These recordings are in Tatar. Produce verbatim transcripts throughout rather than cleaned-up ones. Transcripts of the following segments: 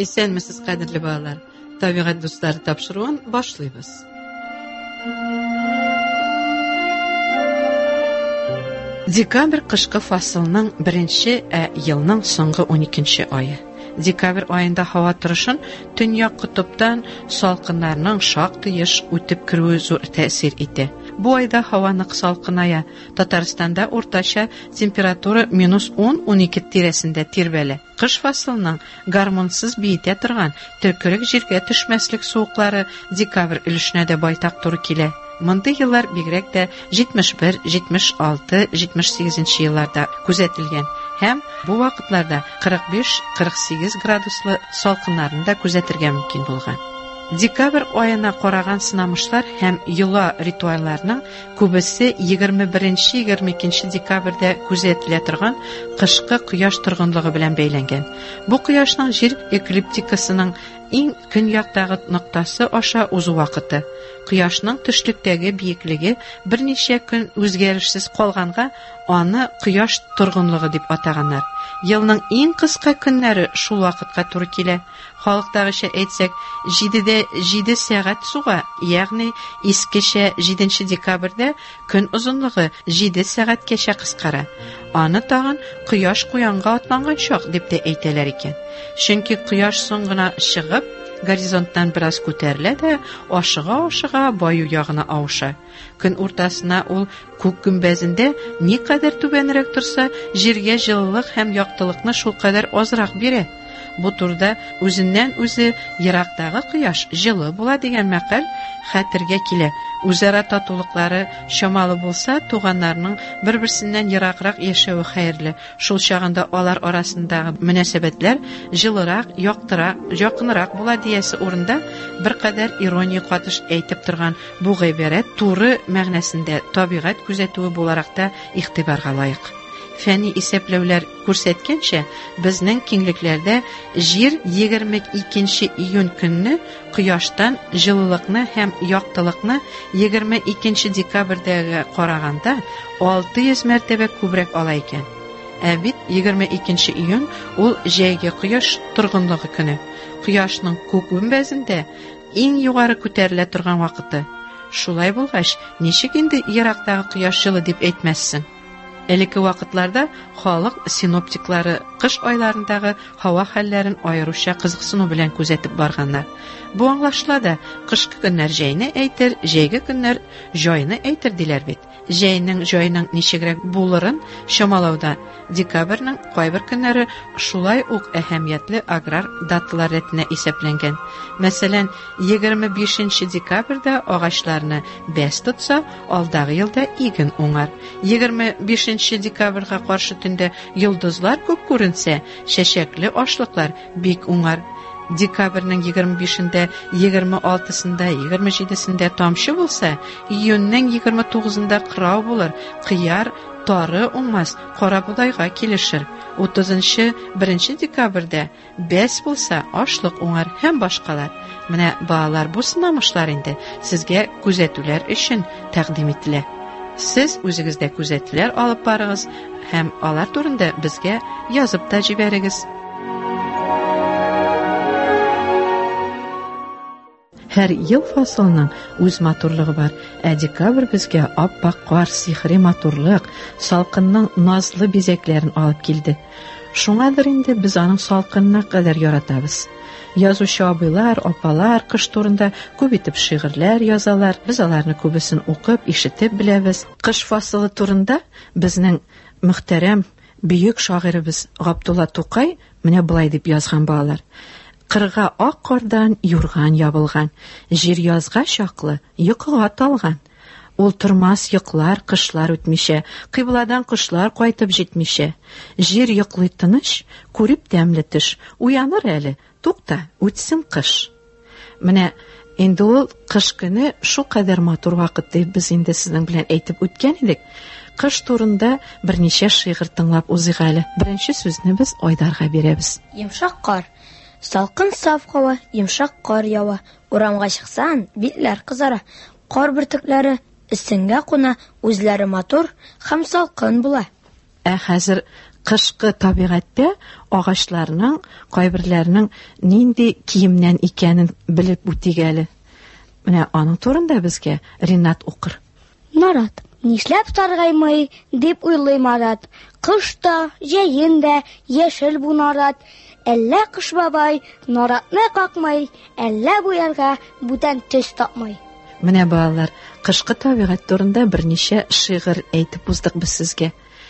Исәнмесез, кадерле балалар. Табигать дуслары тапшыруын башлыйбыз. Декабрь кышкы фасылның беренче, ә елның соңгы уникенче айы. Декабрь айында һава торышын төньяк кутыптан салкыннарның шактый еш үтеп керүе зур тәэсир итә. Бу айда һава нык салкыная. Татарстанда уртача температура минус он - унике тирәсендә тирбәлә. Кыш фасылның гармонсыз биетә торган төркерек җиргә төшмәслек суыклары декабрь өлешенә дә байтак туры килә. Мондый еллар бигрәк тә җитмеш бер, җитмеш алты, җитмеш сигез елларда күзәтелгән. Һәм бу вакытларда кырык биш - кырык сигез градуслы салкыннарны да күзәтергә мөмкин булган. Декабрь аена караган сынамышлар һәм йола ритуалларының күбесе егерме беренче - егерме икенче декабрьдә күзәтелә торган кышкы кояш торгынлыгы белән бәйләнгән. Бу кояшның җир эклиптикасының иң көньяктагы ноктасы аша узу вакыты. Кояшның төшлектәге биеклеге берничә көн үзгәрешсез калганга, аны кояш торгынлыгы дип атаганнар. Елның иң кыска көннәре шул вакытка туры килә. Халыктагыча әйтсәк, җидедә җиде сәгать суга, ягъни искечә җиденче декабрьдә көн озынлыгы җиде сәгатькәчә кыскара. Аны тагын кояш куянга атланган чак дип тә әйтәләр икән. Чөнки кояш соң гына чыгып, горизонттан бераз күтәрелә дә, ашыга-ашыга баю ягына ауша. Көн уртасына ул күк гүмбәзендә никадәр түбәнрәк торса, җиргә җылылык һәм яктылыкны шул кадәр азрак бирә. Бу турда үзеннән үзе ерактагы кояш җылы була дигән мәкаль хәтергә килә. Үзара татулыклары чамалы булса, туганнарның бер-берсеннән ераграк яшәүе хәерле. Шул чагында алар арасындагы мөнәсәбәтләр җылырак, яктырак, якынрак була диясе урында беркадәр ирония катыш әйтеп торган бу гыйбарәт туры мәгънәсендә табигать күзәтүе буларак та игътибарга лаек. Фәнни исәпләүләр күрсәткәнчә, безнең киңлекләрдә җир егерме икенче июнь көнне кояштан җылылыкны һәм яктылыкны егерме икенче декабрьдәге караганда алты йөз мәртәбә күбрәк ала икән. Ә бит егерме икенче июнь ул җәйге кояш торгынлыгы көне. Кояшның күк гүмбәзендә иң югары күтәрелә торган вакыты. Шулай булгач, ничек инде ерактагы кояш җылы дип әйтмәссең? Элекке вакытларда халык синоптиклары кыш айларындагы һава хәлләрен аеруча кызыксыну белән күзәтеп барганнар. Бу аңлашыла да, кышкы көннәр җәйне әйтер, җәйге көннәр җайны әйтер диләр бит. Җәйнең җайның ничегрәк булырын чамалауда декабрьнең кайбер көннәре шулай ук әһәмиятле аграр даталар рәтенә исәпләнгән. Мәсәлән, егерме бишенче декабрьдә агачларны бәс тотса, алдагы елда иген уңар. егерме бишенче декабрьгә каршы төндә йолдызлар күп күренсә, чәчәкле ашлыклар бик уңар. Декабрьнең егерме бишендә, егерме алтысында, егерме җидесендә тамчы булса, июньнең егерме тугызында кырау булыр, кыяр, тары уңмас, кара будайга килешер. утызынчы беренче декабрьдә бәс булса, ашлык уңар һәм башкалар. Менә балалар, бу сынамышлар инде сезгә күзәтүләр өчен тәкъдим ителә. Сез үзегездә күзәтүләр алып барыгыз һәм алар турында безгә язып та җибәрегез. Һәр ел фасылның үз матурлыгы бар. Ә декабрь безгә ап-ак кар, сихри матурлык, салкынның назлы бизәкләрен алып килде. Шуңадыр инде без аның салкынына кадәр яратабыз. Язучы абыйлар, апалар кыш турында күп итеп шигырьләр язалар. Без аларны күбесен укып, ишетеп беләбез. Кыш фасылы турында безнең мөхтәрәм бөек шагыйрыбыз Габдулла Тукай менә булай дип язган балалар. Кырга ак кардан юрган ябылган, җир язга чаклы йокыга талган. Ул тормас йоклар, кышлар үтмичә, кыйбладан кышлар кайтып җитмичә. Җир йоклый тыныч, күреп тәмле төш, уяныр әле, тукта, үтсен кыш. Менә инде ул кыш көне шул кадәр матур вакыт дип без инде сезнең белән әйтеп үткән идек. Кыш турында берничә шигырь тыңлап узыйк әле. Беренче сүзне без Айдарга бирәбез. Йомшак кар. Салкын саф һава, йомшак кар ява. Урамга чыксаң, битләр кызара. Кар бөртекләре исеңгә куна, үзләре матур һәм салкын була. Ә хәзер кышкы табигатьтә агачларның кайберләренең нинди киемнән икәнен белеп үтик әле. Менә аның турында безгә Ринат укыр. Нарат, нишләп саргаймый дип уйлый Марат. Кышта, җәендә яшел бу нарат. Әллә кыш бабай наратны какмый, әллә бу ярга бүтән төс тапмый. Менә балалар, кышкы табигать турында берничә шигырь әйтеп уздык без сезгә.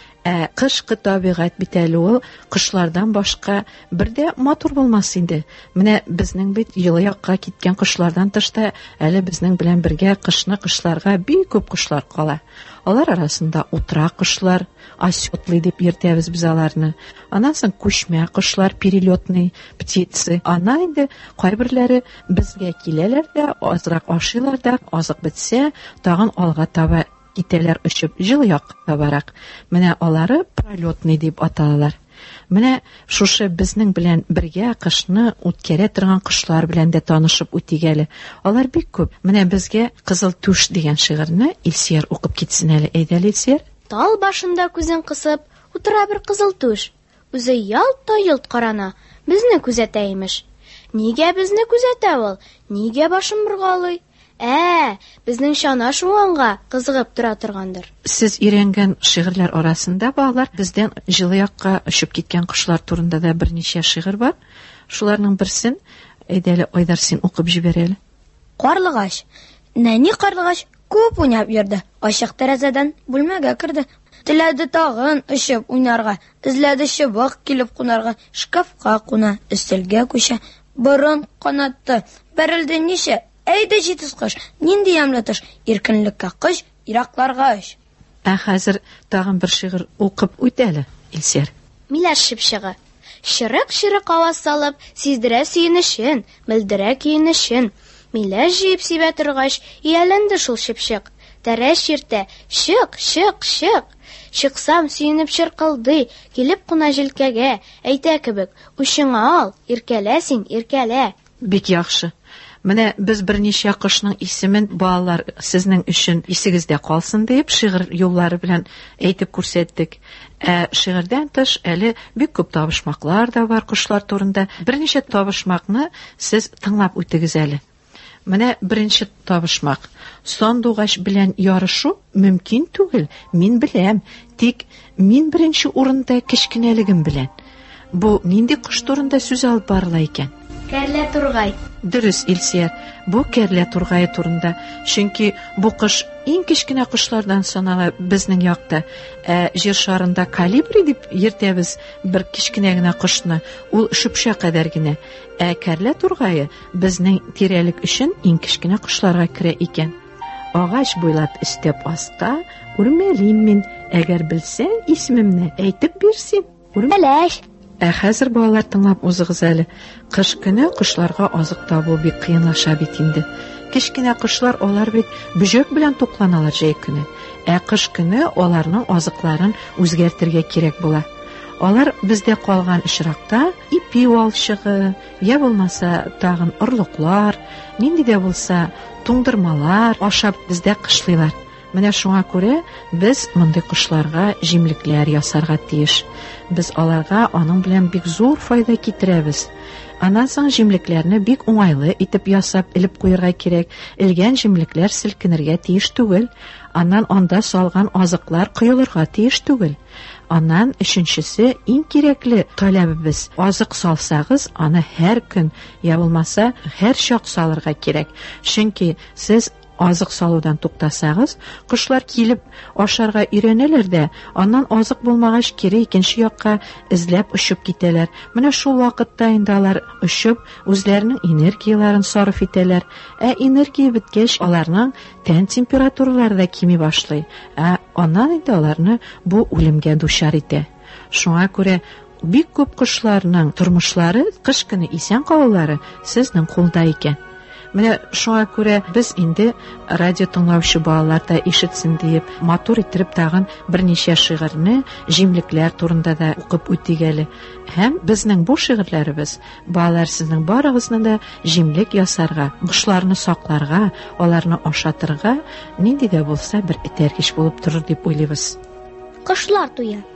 Ә кышкы табигать бит әле ул кышлардан башка бердә матур булмас инде. Менә безнең бит йылы якка киткән кышлардан тышта әле безнең белән бергә кышны кышларга бик күп кышлар кала. Алар арасында утрак кышлар, осётлый дип йөртәбез без аларны. Аннан соң күчмә кышлар, перелетный птицы. Ана инде кайберләре безгә киләләр дә, азрак ашыйлар да, азык бетсә, тагын алга таба китәләр өчеп җылы якка барак. Менә алары пролетный дип аталалар. Менә шушы безнең белән бергә кышны үткәрә торган кышлар белән дә танышып үтик әле. Алар бик күп. Менә безгә Кызыл түш дигән шигырьне Илсияр укып китсен әле. Әйдә, Илсияр. Тал башында күзен кысып утыра бер кызыл түш. Үзе ялт-ялт карана, безне күзәтә имеш. Нигә безне күзәтә ул? Нигә башын боргалый? Ә, безнең чана шуңанга кызыгып тора торгандыр. Сез өйрәнгән шигырьләр арасында балалар бездән җылы якка очып киткән кышлар турында да берничә шигырь бар. Шуларның берсен әйдәле Айдар син укып җибәр әле. Карлыгач. Нәни карлыгач күп уйнап йөрде. Ачык тәрәзәдән бүлмәгә керде. Теләде тагын очып уйнарга, эзләде чыбык килеп кунарга, шкафка куна, өстәлгә күчә, борын канатты, бәрелде ничә. Әйдә җитез кыш, нинди ямлы тыш, иркенлеккә кыш, иракларга эш. Ә хәзер тагын бер шигырь укып үт әле, Илсияр. Миләш шипшыгы. Шырык-шырык аваз салып, сиздерә сөенешен, белдерә киенешен. Миләш җыеп сибә торгач, ияләнде шул шипшык. Тәрәш ертә, шык, шык, шык. Шыксам сөенеп чыркылды, килеп куна җилкәгә, әйтә кебек, учыңа ал, иркәлә син, иркәлә. Бик яхшы. Менә без берничә кышның исемен балалар сезнең өчен исегездә калсын дип шигырь юллары белән әйтеп күрсәттек. Ә шигырьдән тыш әле бик күп табышмаклар да бар кышлар турында. Берничә табышмакны сез тыңлап үтегез әле. Менә беренче табышмак. Сандугач белән ярышу мөмкин түгел, мин беләм, тик мин беренче урында кечкенәлегем белән. Бу нинди кыш турында сүз алып барыла икән? Кәрлә тургай. Дөрес, Илсияр, бу кәрлә тургае турында. Чөнки бу кыш иң кечкенә кышлардан санала безнең якта. Ә җир шарында калибри дип йөртәбез бер кечкенә генә кышны. Ул шөпшә кадәр генә. Ә кәрлә тургае безнең тирәлек өчен иң кечкенә кышларга керә икән. Агач буйлап өстәп аста, үрмәлим мин, әгәр белсәң исмемне әйтеп бирсин. Миләш. Ә хәзер балалар тыңлап узыгыз әле. Кыш көне кышларга азык табу бик кыенлаша бит инде. Кечкенә кышлар алар бит бүҗәк белән тукланалар җәй көне. Ә кыш көне аларның азыкларын үзгәртергә кирәк була. Алар бездә калган очракта ипи валчыгы, я булмаса тагын орлыклар, нинди дә булса туңдырмалар ашап бездә кышлыйлар. Менә шуңа күрә без мондый кышларга җимлекләр ясарга тиеш. Без аларга аның белән бик зур файда китерәбез. Аннан соң җимлекләрне бик уңайлы итеп ясап элеп куярга кирәк. Элгән җимлекләр селкенергә тиеш түгел. Аннан анда салган азыклар кыйлырга тиеш түгел. Аннан өченчесе иң кирәкле таләбебез: азык салсагыз, аны һәр көн, я булмаса һәр чак салырга кирәк. Чөнки сез азык салудан туктасагыз, кышлар килеп ашарга өйрәнәләр дә, аннан азык булмагач кире икенче якка эзләп очып китәләр. Менә шул вакытта инде алар очып үзләренең энергияларын сарыф итәләр. Ә энергия беткәч, аларның тән температуралары да кими башлый. Ә аннан инде аларны бу үлемгә дучар итә. Шуңа күрә бик күп кышларның тормышлары, кыш көне исән калулары сезнең кулда икән. Менә шуңа күрә без инде радио тыңлаучы балалар да ишетсен диеп, матур итеп тагын берничә шигырьне җимлекләр турында да укып үтик әле. Һәм безнең бу шигырьләребез балалар сезнең барыгызны да җимлек ясарга, кышларны сакларга, аларны ашатырга нинди дә булса бер этәргеч булып торыр дип уйлыйбыз. Кышлар туя.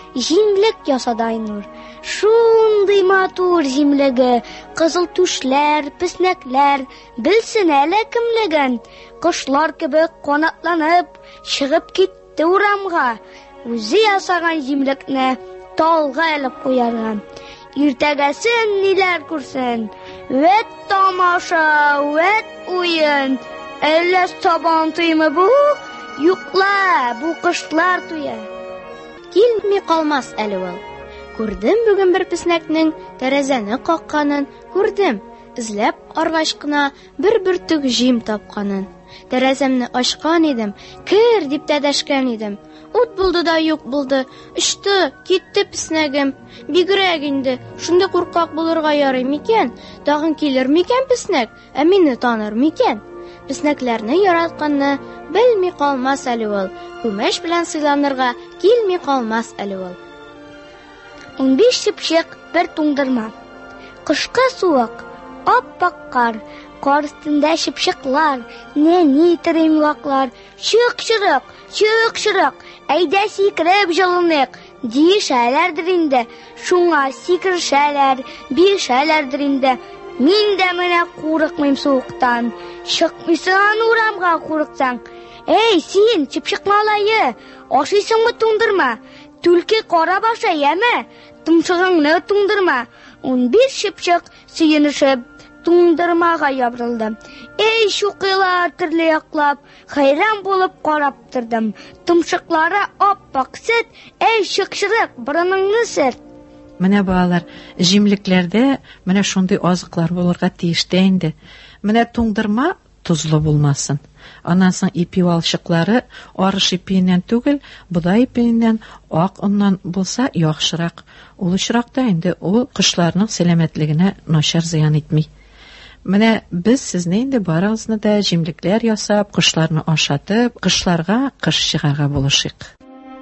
җимлек ясады Айнур. Шундый матур җимлеге, кызыл түшләр, песнәкләр, белсен әле кемлеген. Кошлар кебек канатланып, чыгып китте урамга. Үзе ясаган җимлекне талга алып куярга. Иртәгәсен ниләр күрсен? Вәт тамаша, вәт уен. Әллә сабан туймы бу? Юкла, бу кышлар туя. Килми калмас әле ул. Күрдем бүген бер песнәкнең тәрәзәне какканын, күрдем. Эзләп аргач кына бер бөртек җим тапканын. Тәрәзәмне ачкан идем, кер дип тә дәшкән идем. Ут булды да юк булды. Очты, китте песнәгем. Бигрәк инде, шундый куркак булырга ярый микән? Тагын килер микән песнәк? Ә мине таныр микән? Песнәкләрне яратканны белми калмас әле ул. Күмәч белән сыйланырга килми калмас әле ул. Унбиш чыпчык бер туңдырма. Кышкы суык, ап-ак кар, кар өстендә чыпчыклар, нәни тиремлаклар. Чык-чырык, чык-чырык, әйдә сикереп җылынык. Дишәләрдер инде, шуңа сикершәләр, бишәләрдер инде. Мин дә менә курыкмыйм суыктан. Чыкмыйсың урамга курыксаң. Эй, син, чыпчык малае, ашыйсыңмы туңдырма? Түлке кара баша яме, тумшыгыңны туңдырма. Унбиш чыпчык сөенешеп туңдырмага ябрылды. Эй, шукыйлар төрле яклап, хайран булып карап тордым. Тумшыклары ап-ак сөт, эй, чык-чырык, борыныңны сөрт. Менә балалар, җимлекләрдә менә шундый азыклар булырга тиештә инде. Менә туңдырма тузлы булмасын. Аннан соң ипи алчыклары арыш ипиннән түгел, бодай ипиннән, ак оннан булса яхшырак. Ул очракта инде ул кышларның сәламәтлегенә начар зыян итми. Менә без сезне инде барыгызны да җимлекләр ясап, кышларны ашатып, кышларга кыш чыгарга булышыйк.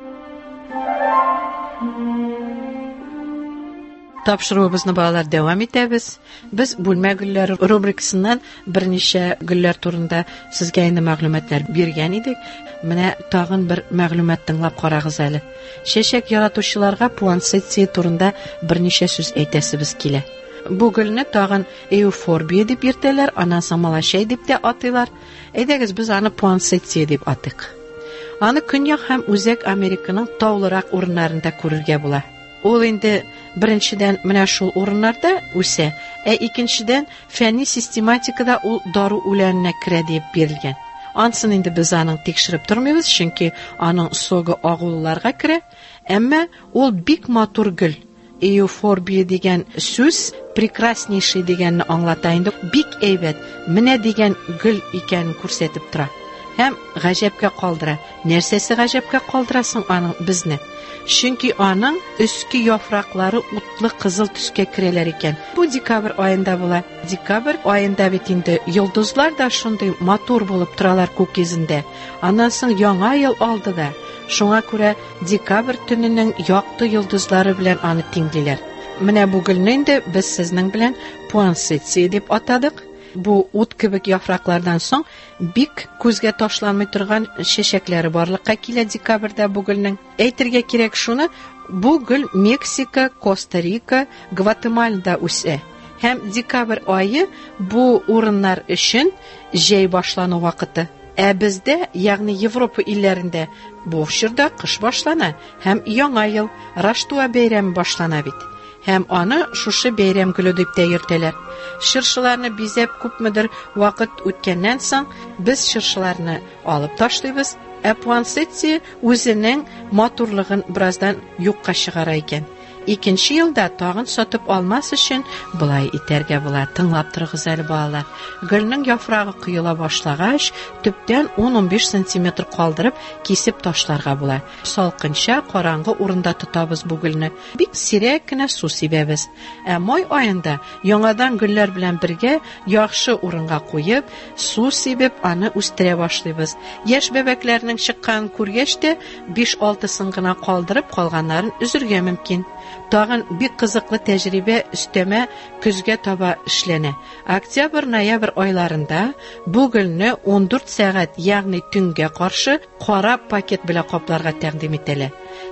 Тапшыруыбызны балалар дәвам итәбез. Без бүлмә гөлләре рубрикасыннан берничә гөлләр турында сезгә инде мәгълүматлар биргән идек. Менә тагын бер мәгълүмат тыңлап карагыз әле. Чәчәк яратучыларга пуансетия турында берничә сүз әйтәсебез килә. Бу гөлне тагын эуфорбия дип йөртәләр, аннан соң малашай дип тә атыйлар. Әйдәгез без аны пуансетия дип атыйк. Аны Көньяк һәм Үзәк Американың таулырак урыннарында күрергә була. Ул инде беренчедән менә шул урыннарда үсә, ә икенчедән фәнни систематикада ул дару үләненә керә дип бирелгән. Ансын инде без аның тикшереп тормыйбыз, чөнки аның согы агулларга керә, әмма ул бик матур гөл. Эуфорбия дигән сүз прекраснейший дигәнне аңлата инде. Бик әйбәт, менә дигән гөл икәнен күрсәтеп тора. Һәм гаҗәпкә калдыра. Нәрсәсе гаҗәпкә калдырасың аның безне? Чөнки аның өске яфраклары утлы кызыл төскә керәләр икән. Бу декабрь аенда була. Декабрь аенда бит инде йолдызлар да шундый матур булып торалар күк йөзендә. Аннан соң яңа ел алдыда. Шуңа күрә декабрь төненең якты йолдызлары белән аны тиңлиләр. Менә бу гөлне инде без сезнең белән пуансетия дип атадык. Бу ут кебек яфраклардан соң бик күзгә ташланмый торган чәчәкләре барлыкка килә декабрьдә бу гөлнең. Әйтергә кирәк шуны, бу гөл Мексика, Коста-Рика, Гватемалада үсә. Һәм декабрь айы бу урыннар өчен җәй башлану вакыты. Ә бездә, ягъни Европа илләрендә бу чорда кыш башлана һәм яңа ел, Раштуа бәйрәме башлана бит. Һәм аны шушы бәйрәм гөле дип тә йөртәләр. Шыршыларны бизәп күпмедер вакыт үткәннән соң без шыршыларны алып ташлыйбыз, ә пуансетия үзенең матурлыгын бераздан юкка чыгара икән. Икенче елда тагын сатып алмас өчен булай итәргә була. Тыңлап торыгыз әле балалар. Гөлнең яфрагы кыела башлагач, төптән ун-унбиш сантиметр калдырып кисеп ташларга була. Салкынча, караңгы урында тотабыз бу гөлне. Бик сирәк кенә су сибәбез. Ә май аенда яңадан гөлләр белән бергә яхшы урынга куеп, су сибеп аны үстерә башлыйбыз. Яшь бәбәкләрнең чыккан күргәч тә биш-алтысын гына калдырып калганнарын үзергә мөмкин. Тагын бик кызыклы тәҗрибә өстәмә көзгә таба эшләнә. Октябрь-ноябрь айларында бу гөлне ун дүрт сәгать, ягъни төнгә каршы кара пакет белән капларга тәкъдим итәләр.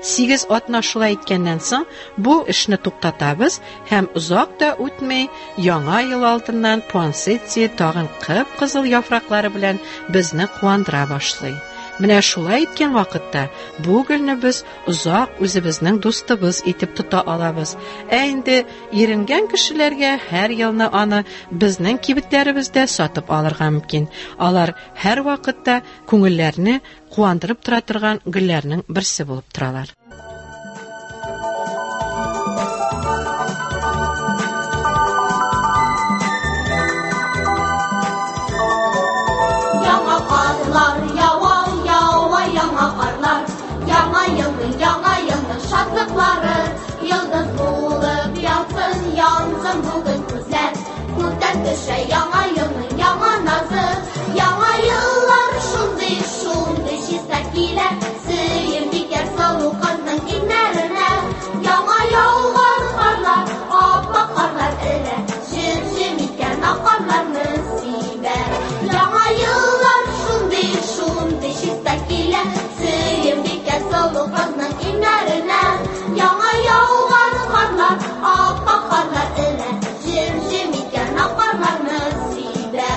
Сигез атна шулай иткәннән соң, бу эшне туктатабыз һәм озак та үтмәй, яңа ел алдыннан пуансетия тагын кып-кызыл яфраклары белән безне куандыра башлый. Менә шулай иткән вакытта бу гөлне без озак үзебезнең дустыбыз итеп тота алабыз. Ә инде иренгән кешеләргә һәр елны аны безнең кибетләребездә сатып алырга мөмкин. Алар һәр вакытта күңелләрне куандырып тора торган гөлләрнең берсе булып торалар. Yıldız bulup yansın, yansın bugün güzel. Gökten düşe yana yılın yana nazı. Yana yıllar şunday şunday şistek ile sıyır diker salı kızın inlerine. Yana yollar karlar, apa karlar ile şim şim iken akarlar nesibe. Yana yıllar şunday şunday şistek ile sıyır diker salı kızın inlerine. Yana yollar karlar, apa karlar ile şim şim iken akarlar nesibe.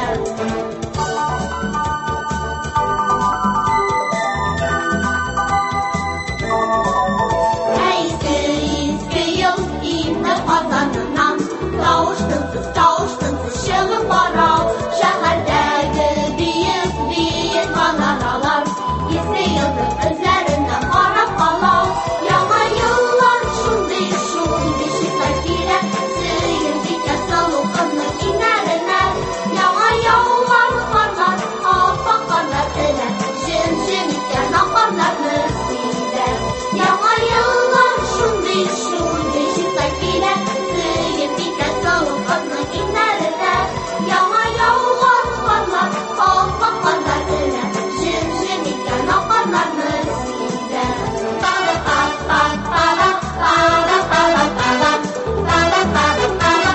Eski eski yıl indi kazanınan, tavuştunsuz tavuştunsuz şılın barav. Şehirдәге büyük büyük manaralar, eski yıldız özlerinden karab kalar. Yana yıllar şunday şunday şistek ile sıyır diker salı kızın inlerine. Yana yollar karlar, apa karlar ile şim şim iken akarlar nesibe. Yana yıllar şunday şunday şistek ile sıyır diker salı kızın inlerine. Yana yollar karlar, apa karlar ile şim şim iken akarlar nesibe. Para para para para para para para para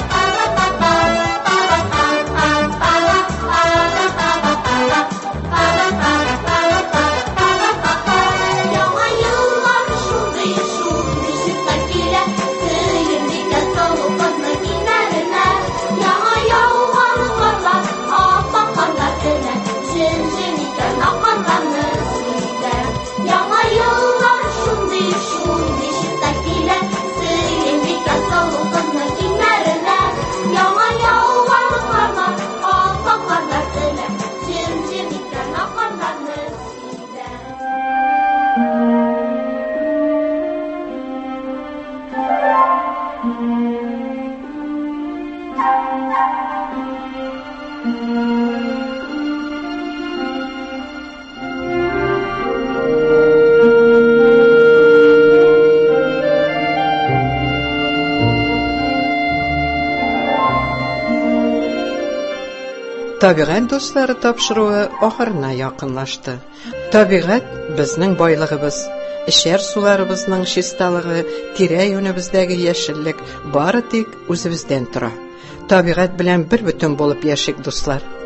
Yana yıllar şunday şunday şistek ile sıyır diker salı kızın inlerine. Yana yollar karlar, apa karlar ile şim şim iken akarlar nesibe. Yana yıllar şunday şunday şistek ile sıyır diker salı kızın inlerine. Yana yollar karlar, apa karlar ile şim şim iken akarlar nesibe. Табигать дуслары тапшыруы ахырына якынлашты. Табигать безнең байлыгыбыз, эшәр суларыбызның чисталыгы, тирә-юнебездәге яшеллек бары тик үзебездән тора. Табигать белән бер бөтен булып яшик, дуслар.